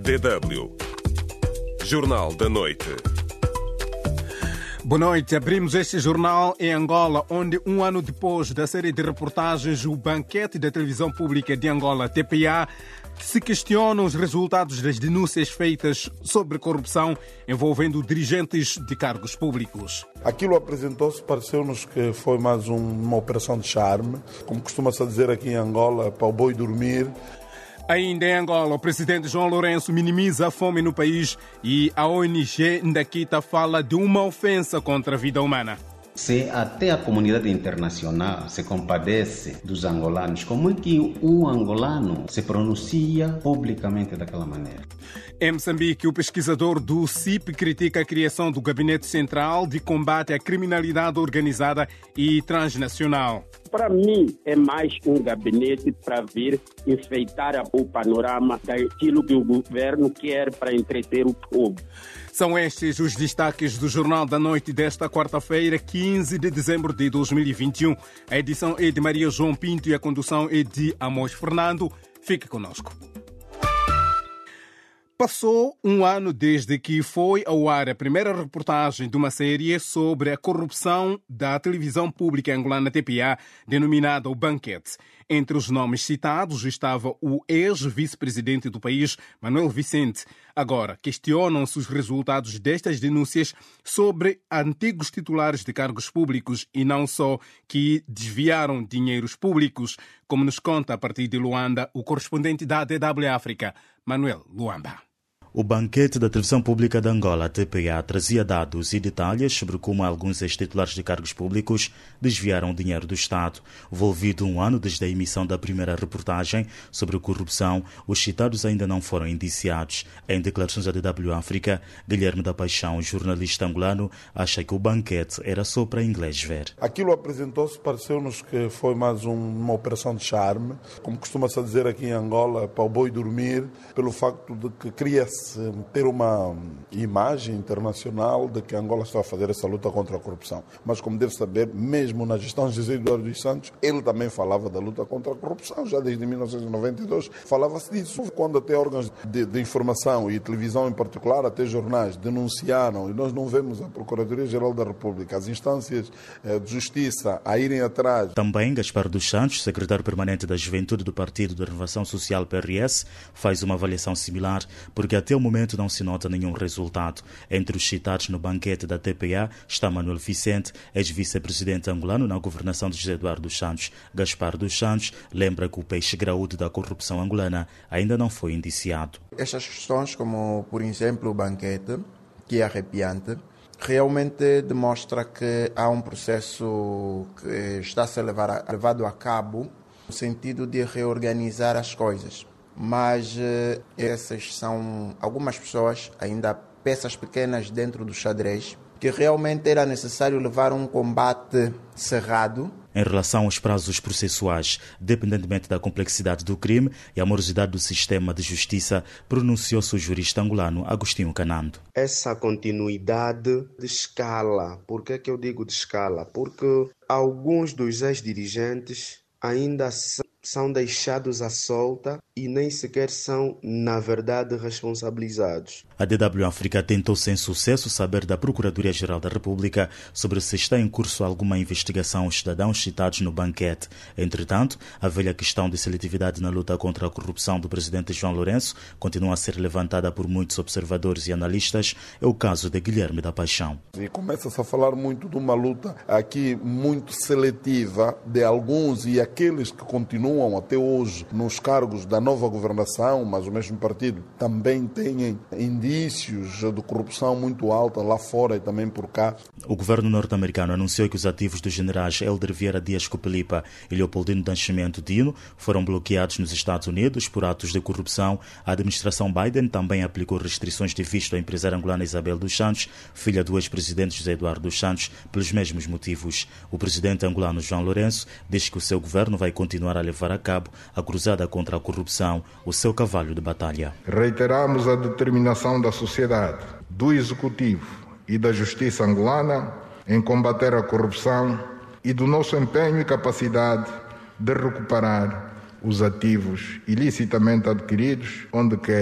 DW Jornal da Noite. Boa noite. Abrimos este jornal em Angola, onde um ano depois da série de reportagens O Banquete da Televisão Pública de Angola, TPA, se questionam os resultados das denúncias feitas sobre corrupção envolvendo dirigentes de cargos públicos. Aquilo apresentou-se, pareceu-nos que foi mais uma operação de charme, como costuma-se dizer aqui em Angola, para o boi dormir. Ainda em Angola, o presidente João Lourenço minimiza a fome no país e a ONG Ndakita fala de uma ofensa contra a vida humana. Se até a comunidade internacional se compadece dos angolanos, como é que um angolano se pronuncia publicamente daquela maneira? Em Moçambique, o pesquisador do CIP critica a criação do Gabinete Central de Combate à Criminalidade Organizada e Transnacional. Para mim, é mais um gabinete para vir enfeitar o panorama daquilo que o governo quer para entreter o povo. São estes os destaques do Jornal da Noite desta quarta-feira, 15 de dezembro de 2021. A edição é de Maria João Pinto e a condução é de Amós Fernando. Fique conosco. Passou um ano desde que foi ao ar a primeira reportagem de uma série sobre a corrupção da televisão pública angolana TPA, denominada O Banquete. Entre os nomes citados estava o ex-vice-presidente do país, Manuel Vicente. Agora, questionam-se os resultados destas denúncias sobre antigos titulares de cargos públicos e não só, que desviaram dinheiros públicos, como nos conta a partir de Luanda o correspondente da DW África, Manuel Luamba. O Banquete da Televisão Pública de Angola, TPA, trazia dados e detalhes sobre como alguns ex-titulares de cargos públicos desviaram o dinheiro do Estado. Envolvido um ano desde a emissão da primeira reportagem sobre corrupção, os citados ainda não foram indiciados. Em declarações à DW África, Guilherme da Paixão, jornalista angolano, acha que o banquete era só para inglês ver. Aquilo apresentou-se, pareceu-nos que foi mais uma operação de charme, como costuma-se dizer aqui em Angola, para o boi dormir, pelo facto de que cria-se ter uma imagem internacional de que Angola está a fazer essa luta contra a corrupção. Mas, como deve saber, mesmo na gestão de José Eduardo dos Santos, ele também falava da luta contra a corrupção. Já desde 1992 falava-se disso. Quando até órgãos de informação e televisão em particular, até jornais, denunciaram, e nós não vemos a Procuradoria-Geral da República, as instâncias de justiça a irem atrás. Também Gaspar dos Santos, secretário permanente da Juventude do Partido de Renovação Social PRS, faz uma avaliação similar, porque até o momento não se nota nenhum resultado. Entre os citados no banquete da TPA está Manuel Vicente, ex-vice-presidente angolano na governação de José Eduardo dos Santos. Gaspar dos Santos lembra que o peixe graúdo da corrupção angolana ainda não foi indiciado. Estas questões, como por exemplo o banquete, que é arrepiante, realmente demonstra que há um processo que está a ser levado a cabo no sentido de reorganizar as coisas. Mas essas são algumas pessoas, ainda peças pequenas dentro do xadrez, que realmente era necessário levar um combate cerrado. Em relação aos prazos processuais, dependentemente da complexidade do crime e a morosidade do sistema de justiça, pronunciou-se o jurista angolano Agostinho Canando. Essa continuidade de escala, por que eu digo de escala? Porque alguns dos ex-dirigentes ainda são deixados à solta e nem sequer são, na verdade, responsabilizados. A DW África tentou sem sucesso saber da Procuradoria-Geral da República sobre se está em curso alguma investigação aos cidadãos citados no banquete. Entretanto, a velha questão de seletividade na luta contra a corrupção do presidente João Lourenço continua a ser levantada por muitos observadores e analistas. É o caso de Guilherme da Paixão. E começa-se a falar muito de uma luta aqui muito seletiva de alguns e aqueles que continuam até hoje nos cargos da nova governação, mas o mesmo partido também tem indícios de corrupção muito alta lá fora e também por cá. O governo norte-americano anunciou que os ativos dos generais Hélder Vieira Dias Copelipa e Leopoldino Nascimento Dino foram bloqueados nos Estados Unidos por atos de corrupção. A administração Biden também aplicou restrições de visto à empresária angolana Isabel dos Santos, filha do ex-presidente José Eduardo dos Santos, pelos mesmos motivos. O presidente angolano João Lourenço diz que o seu governo vai continuar a levar a cabo a cruzada contra a corrupção, o seu cavalo de batalha. Reiteramos a determinação da sociedade, do Executivo e da Justiça angolana em combater a corrupção e do nosso empenho e capacidade de recuperar os ativos ilicitamente adquiridos onde quer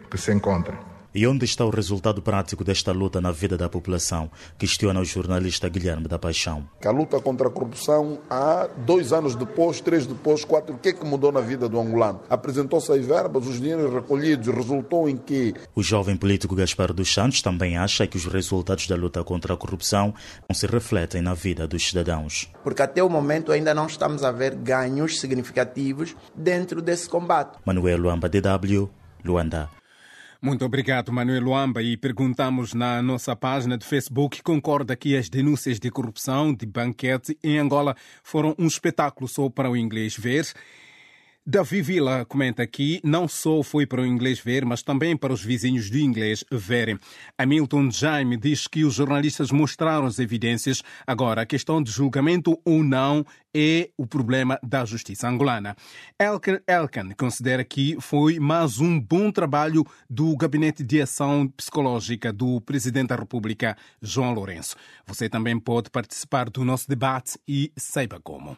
que se encontra. E onde está o resultado prático desta luta na vida da população? Questiona o jornalista Guilherme da Paixão. A luta contra a corrupção, há 2 anos depois, 3 depois, 4, o que é que mudou na vida do angolano? Apresentou-se as verbas, os dinheiros recolhidos, resultou em que... O jovem político Gaspar dos Santos também acha que os resultados da luta contra a corrupção não se refletem na vida dos cidadãos. Porque até o momento ainda não estamos a ver ganhos significativos dentro desse combate. Manuel Luamba, DW, Luanda. Muito obrigado, Manuel Luamba. E perguntamos na nossa página de Facebook, concorda que as denúncias de corrupção de banquete em Angola foram um espetáculo só para o inglês ver? Davi Vila comenta aqui, não só foi para o inglês ver, mas também para os vizinhos do inglês verem. Hamilton Jaime diz que os jornalistas mostraram as evidências. Agora, a questão de julgamento ou não é o problema da justiça angolana. Elkan considera que foi mais um bom trabalho do Gabinete de Ação Psicológica do Presidente da República, João Lourenço. Você também pode participar do nosso debate e saiba como.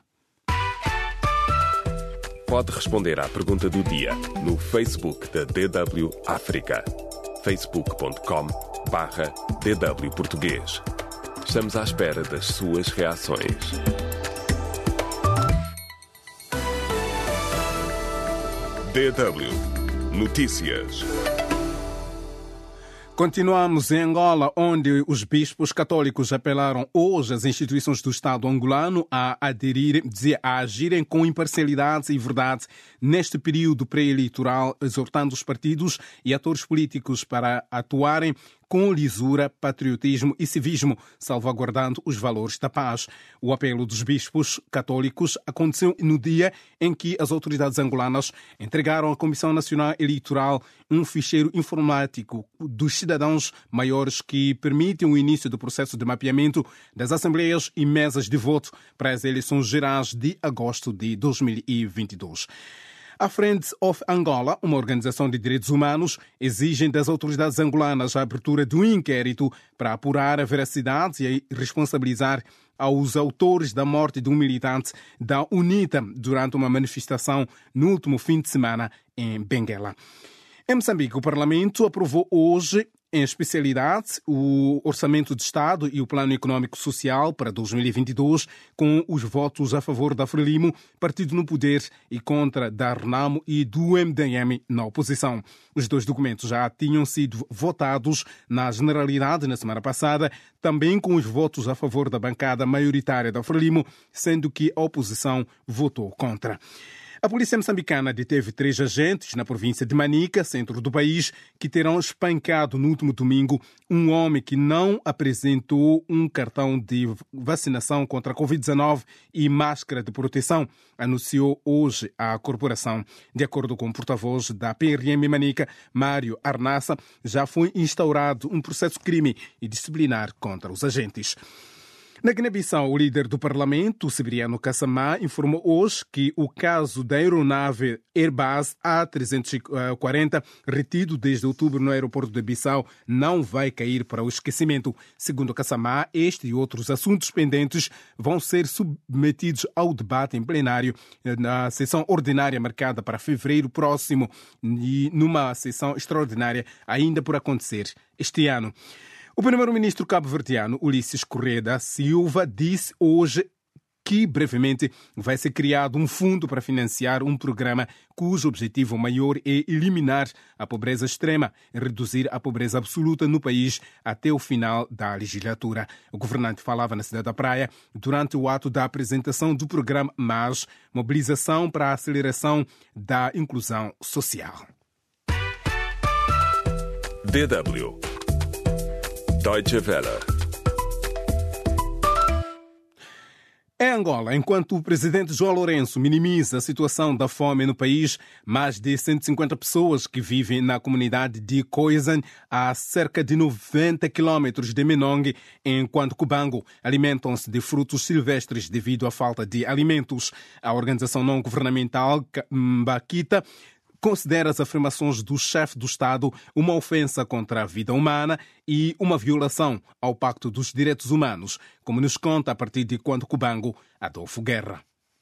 Pode responder à pergunta do dia no Facebook da DW África. facebook.com/DW Português. Estamos à espera das suas reações. DW Notícias. Continuamos em Angola, onde os bispos católicos apelaram hoje às instituições do Estado angolano a agirem com imparcialidade e verdade neste período pré-eleitoral, exortando os partidos e atores políticos para atuarem com lisura, patriotismo e civismo, salvaguardando os valores da paz. O apelo dos bispos católicos aconteceu no dia em que as autoridades angolanas entregaram à Comissão Nacional Eleitoral um ficheiro informático dos cidadãos maiores que permite o início do processo de mapeamento das assembleias e mesas de voto para as eleições gerais de agosto de 2022. A Friends of Angola, uma organização de direitos humanos, exige das autoridades angolanas a abertura de um inquérito para apurar a veracidade e responsabilizar aos autores da morte de um militante da UNITA durante uma manifestação no último fim de semana em Benguela. Em Moçambique, o Parlamento aprovou hoje, em especialidade, o Orçamento de Estado e o Plano Econômico Social para 2022, com os votos a favor da Frelimo, partido no poder, e contra da Renamo e do MDM na oposição. Os dois documentos já tinham sido votados na generalidade na semana passada, também com os votos a favor da bancada maioritária da Frelimo, sendo que a oposição votou contra. A polícia moçambicana deteve 3 agentes na província de Manica, centro do país, que terão espancado no último domingo um homem que não apresentou um cartão de vacinação contra a Covid-19 e máscara de proteção, anunciou hoje a corporação. De acordo com o porta-voz da PRM Manica, Mário Arnassa, já foi instaurado um processo crime e disciplinar contra os agentes. Na Guiné-Bissau, o líder do Parlamento, Severiano Kassamá, informou hoje que o caso da aeronave Airbus A340, retido desde outubro no aeroporto de Bissau, não vai cair para o esquecimento. Segundo Kassamá, este e outros assuntos pendentes vão ser submetidos ao debate em plenário na sessão ordinária marcada para fevereiro próximo e numa sessão extraordinária ainda por acontecer este ano. O primeiro-ministro cabo-verdiano, Ulisses Correia da Silva, disse hoje que brevemente vai ser criado um fundo para financiar um programa cujo objetivo maior é eliminar a pobreza extrema e reduzir a pobreza absoluta no país até o final da legislatura. O governante falava na cidade da Praia durante o ato da apresentação do programa MAS, Mobilização para a Aceleração da Inclusão Social. DW Deutsche Welle. Em Angola, enquanto o presidente João Lourenço minimiza a situação da fome no país, mais de 150 pessoas que vivem na comunidade de Khoisan, a cerca de 90 quilômetros de Menongue, enquanto Cubango, alimentam-se de frutos silvestres devido à falta de alimentos. A organização não-governamental Mbakita considera as afirmações do chefe do Estado uma ofensa contra a vida humana e uma violação ao Pacto dos Direitos Humanos, como nos conta a partir de quando Cubango, Adolfo Guerra.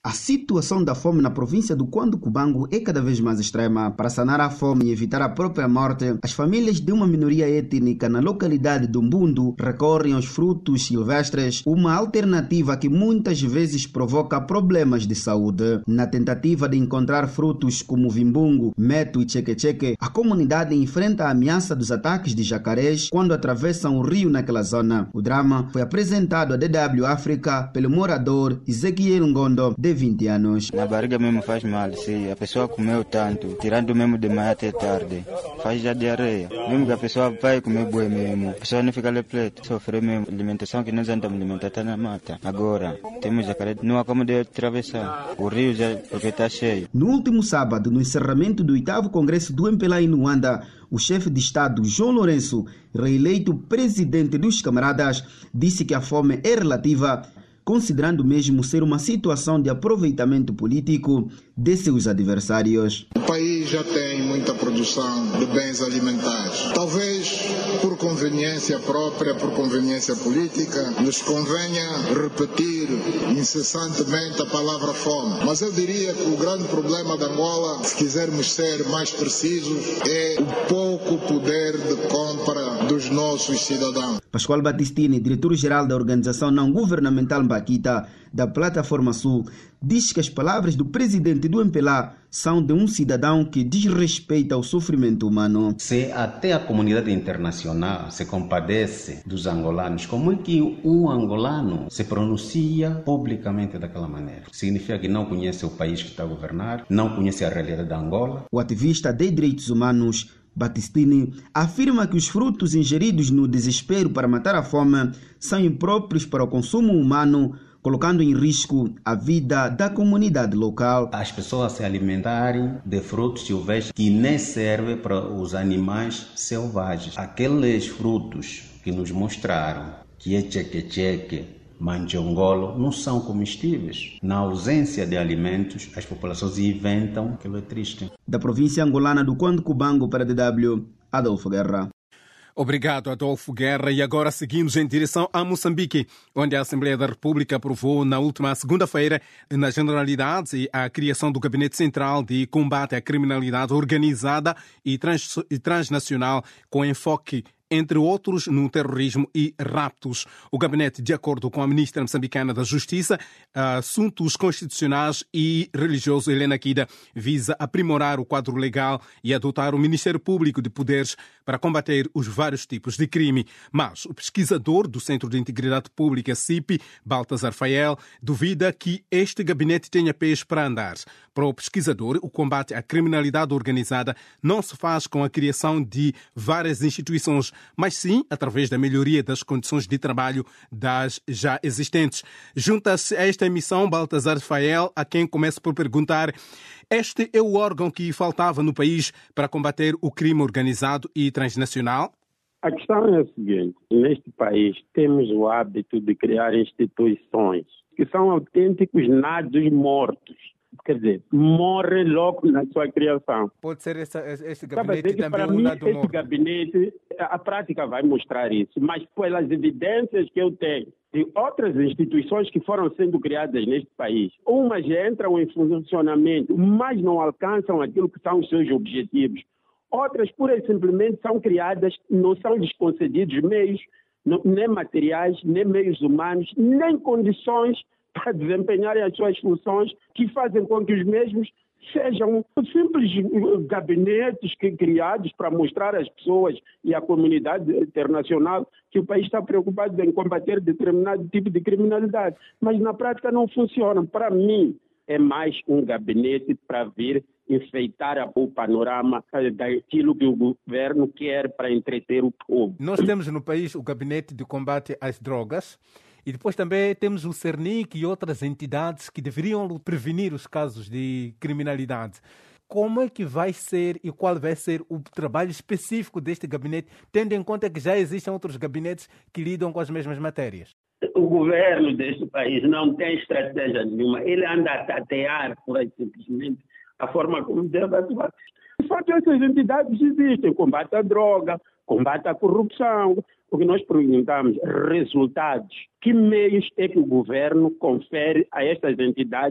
A situação da fome na província do Cuando-Cubango é cada vez mais extrema. Para sanar a fome e evitar a própria morte, as famílias de uma minoria étnica na localidade do Mbundu recorrem aos frutos silvestres, uma alternativa que muitas vezes provoca problemas de saúde. Na tentativa de encontrar frutos como vimbungo, meto e cheque-cheque, a comunidade enfrenta a ameaça dos ataques de jacarés quando atravessam o rio naquela zona. O drama foi apresentado à DW África pelo morador Ezequiel Ngondo, de 20 anos. Na barriga mesmo faz mal, se a pessoa comeu tanto, tirando mesmo de manhã até tarde, faz já diarreia. Mesmo que a pessoa vai comer boi mesmo, a pessoa não fica lepleta, sofre mesmo. Alimentação que nós andamos alimentar está na mata. Agora, temos jacaré, não há como de atravessar. O rio já porque está cheio. No último sábado, no encerramento do 8º Congresso do MPLA em Luanda, o chefe de Estado, João Lourenço, reeleito presidente dos camaradas, disse que a fome é relativa, considerando mesmo ser uma situação de aproveitamento político de seus adversários. O país já tem muita produção de bens alimentares. Talvez por conveniência própria, por conveniência política, nos convenha repetir incessantemente a palavra fome. Mas eu diria que o grande problema da Angola, se quisermos ser mais precisos, é o pouco poder de compra dos nossos cidadãos. Pascoal Batistini, diretor-geral da organização não-governamental Mbaquita, da Plataforma Sul, diz que as palavras do presidente do MPLA são de um cidadão que desrespeita o sofrimento humano. Se até a comunidade internacional se compadece dos angolanos, como é que um angolano se pronuncia publicamente daquela maneira? Significa que não conhece o país que está a governar, não conhece a realidade da Angola. O ativista de direitos humanos Batistini afirma que os frutos ingeridos no desespero para matar a fome são impróprios para o consumo humano, colocando em risco a vida da comunidade local. As pessoas se alimentarem de frutos silvestres que nem servem para os animais selvagens. Aqueles frutos que nos mostraram que é cheque-cheque, manjongolo, não são comestíveis. Na ausência de alimentos, as populações inventam, aquilo é triste. Da província angolana do Cuando-Cubango para a DW, Adolfo Guerra. Obrigado, Adolfo Guerra. E agora seguimos em direção a Moçambique, onde a Assembleia da República aprovou na última segunda-feira, na generalidade, a criação do Gabinete Central de Combate à Criminalidade Organizada e Transnacional, com enfoque entre outros, no terrorismo e raptos. O gabinete, de acordo com a ministra moçambicana da Justiça, Assuntos Constitucionais e Religiosos, Helena Kida, visa aprimorar o quadro legal e adotar o Ministério Público de Poderes para combater os vários tipos de crime. Mas o pesquisador do Centro de Integridade Pública, CIP, Baltasar Fael, duvida que este gabinete tenha pés para andar. Para o pesquisador, o combate à criminalidade organizada não se faz com a criação de várias instituições, mas sim através da melhoria das condições de trabalho das já existentes. Junta-se a esta emissão Baltasar Fael, a quem começo por perguntar: este é o órgão que faltava no país para combater o crime organizado e transnacional? A questão é a seguinte: neste país temos o hábito de criar instituições que são autênticos nados mortos. Quer dizer, morre logo na sua criação. Pode ser este gabinete também para mim, este gabinete, a prática vai mostrar isso, mas pelas evidências que eu tenho de outras instituições que foram sendo criadas neste país, umas entram em funcionamento, mas não alcançam aquilo que são os seus objetivos. Outras, pura e simplesmente, são criadas, não são desconcedidos meios, nem materiais, nem meios humanos, nem condições para desempenharem as suas funções, que fazem com que os mesmos sejam simples gabinetes criados para mostrar às pessoas e à comunidade internacional que o país está preocupado em combater determinado tipo de criminalidade. Mas na prática não funciona. Para mim, é mais um gabinete para vir enfeitar o panorama daquilo que o governo quer para entreter o povo. Nós temos no país o Gabinete de Combate às Drogas. E depois também temos o CERNIC e outras entidades que deveriam prevenir os casos de criminalidade. Como é que vai ser e qual vai ser o trabalho específico deste gabinete, tendo em conta que já existem outros gabinetes que lidam com as mesmas matérias? O governo deste país não tem estratégia nenhuma. Ele anda a tatear, por aí, simplesmente, a forma como deve atuar. De fato, essas entidades existem. Combate à droga, combate à corrupção. O que nós perguntamos, resultados. Que meios é que o governo confere a estas entidades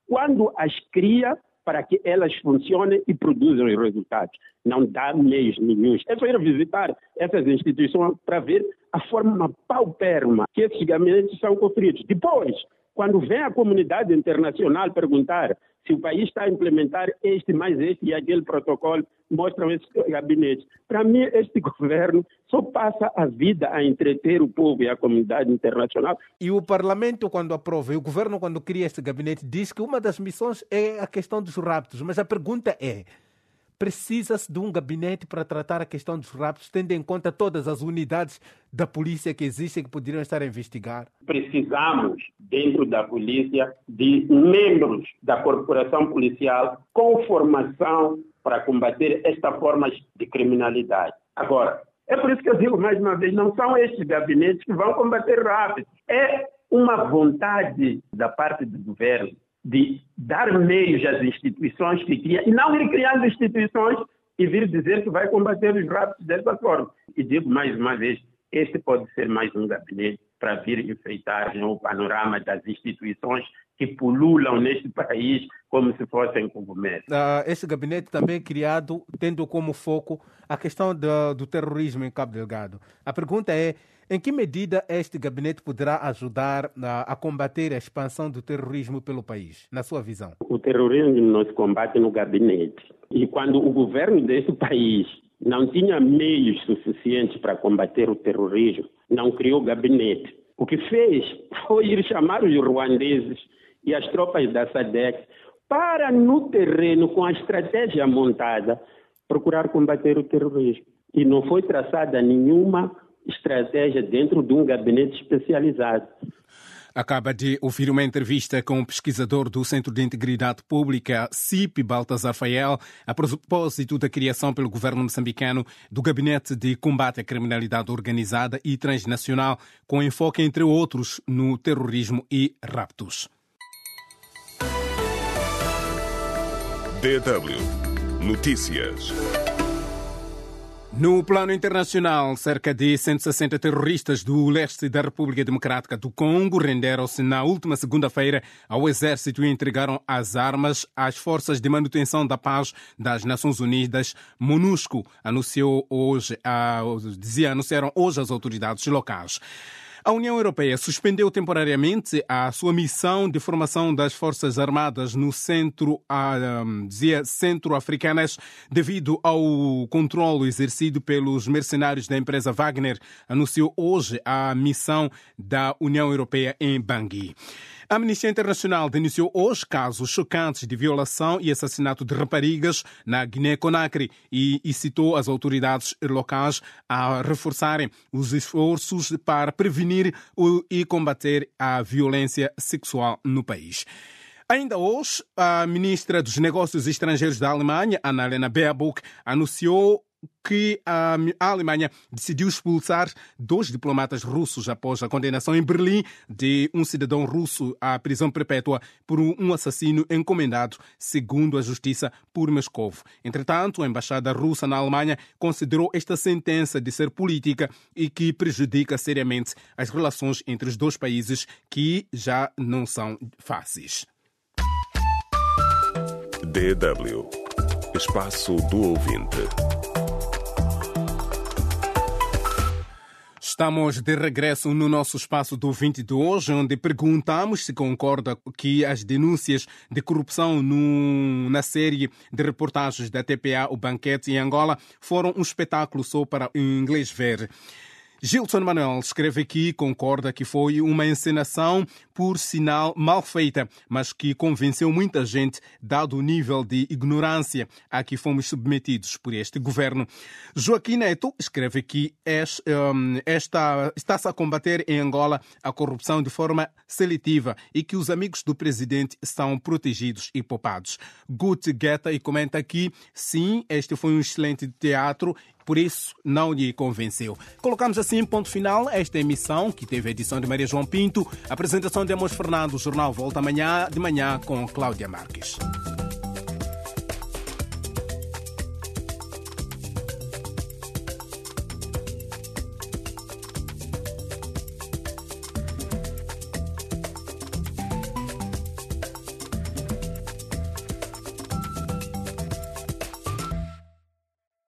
quando as cria para que elas funcionem e produzam os resultados. Não dá meios nenhum. É só ir visitar essas instituições para ver a forma paupérrima que esses gabinetes são construídos. Depois, quando vem a comunidade internacional perguntar se o país está a implementar este, mais este e aquele protocolo, mostram esses gabinetes. Para mim, este governo só passa a vida a entreter o povo e a comunidade internacional. E o Parlamento, quando aprova, e o governo, quando cria este gabinete, diz que uma das missões é a questão dos raptos. Mas a pergunta é, precisa-se de um gabinete para tratar a questão dos raptos, tendo em conta todas as unidades da polícia que existem que poderiam estar a investigar? Precisamos, dentro da polícia, de membros da corporação policial com formação para combater esta forma de criminalidade. Agora, é por isso que eu digo mais uma vez, não são estes gabinetes que vão combater rápido. É uma vontade da parte do governo de dar meios às instituições que criam, e não ir criando instituições e vir dizer que vai combater os raptos dessa forma. E digo mais uma vez, este pode ser mais um gabinete para vir enfeitar o panorama das instituições que pululam neste país como se fossem cogumelos. Este gabinete também é criado tendo como foco a questão do terrorismo em Cabo Delgado. A pergunta é, em que medida este gabinete poderá ajudar a combater a expansão do terrorismo pelo país, na sua visão? O terrorismo não se combate no gabinete. E quando o governo deste país não tinha meios suficientes para combater o terrorismo, não criou gabinete. O que fez foi ir chamar os ruandeses e as tropas da SADC para, no terreno, com a estratégia montada, procurar combater o terrorismo. E não foi traçada nenhuma estratégia dentro de um gabinete especializado. Acaba de ouvir uma entrevista com o pesquisador do Centro de Integridade Pública, CIP, Baltasar Fael, a propósito da criação pelo governo moçambicano do Gabinete de Combate à Criminalidade Organizada e Transnacional, com enfoque, entre outros, no terrorismo e raptos. DW Notícias. No plano internacional, cerca de 160 terroristas do leste da República Democrática do Congo renderam-se na última segunda-feira ao exército e entregaram as armas às forças de manutenção da paz das Nações Unidas, MONUSCO, anunciaram hoje as autoridades locais. A União Europeia suspendeu temporariamente a sua missão de formação das Forças Armadas no centro-africanas devido ao controle exercido pelos mercenários da empresa Wagner, anunciou hoje a missão da União Europeia em Bangui. A Amnistia Internacional denunciou hoje casos chocantes de violação e assassinato de raparigas na Guiné-Conakry e citou as autoridades locais a reforçarem os esforços para prevenir e combater a violência sexual no país. Ainda hoje, a ministra dos Negócios Estrangeiros da Alemanha, Annalena Baerbock, anunciou que a Alemanha decidiu expulsar 2 diplomatas russos após a condenação em Berlim de um cidadão russo à prisão perpétua por um assassino encomendado, segundo a justiça, por Moscovo. Entretanto, a embaixada russa na Alemanha considerou esta sentença de ser política e que prejudica seriamente as relações entre os dois países, que já não são fáceis. DW Espaço do Ouvinte. Estamos de regresso no nosso espaço do ouvinte de hoje, onde perguntamos se concorda que as denúncias de corrupção na série de reportagens da TPA, o Banquete em Angola, foram um espetáculo só para o inglês ver. Gilson Manuel escreve aqui, concorda que foi uma encenação, por sinal, mal feita, mas que convenceu muita gente, dado o nível de ignorância a que fomos submetidos por este governo. Joaquim Neto escreve que está-se a combater em Angola a corrupção de forma seletiva e que os amigos do presidente são protegidos e poupados. Gut Guetta e comenta aqui, sim, este foi um excelente teatro, por isso não lhe convenceu. Colocamos assim ponto final a esta emissão, que teve a edição de Maria João Pinto, a apresentação de Amos Fernando. O jornal volta amanhã de manhã com Cláudia Marques.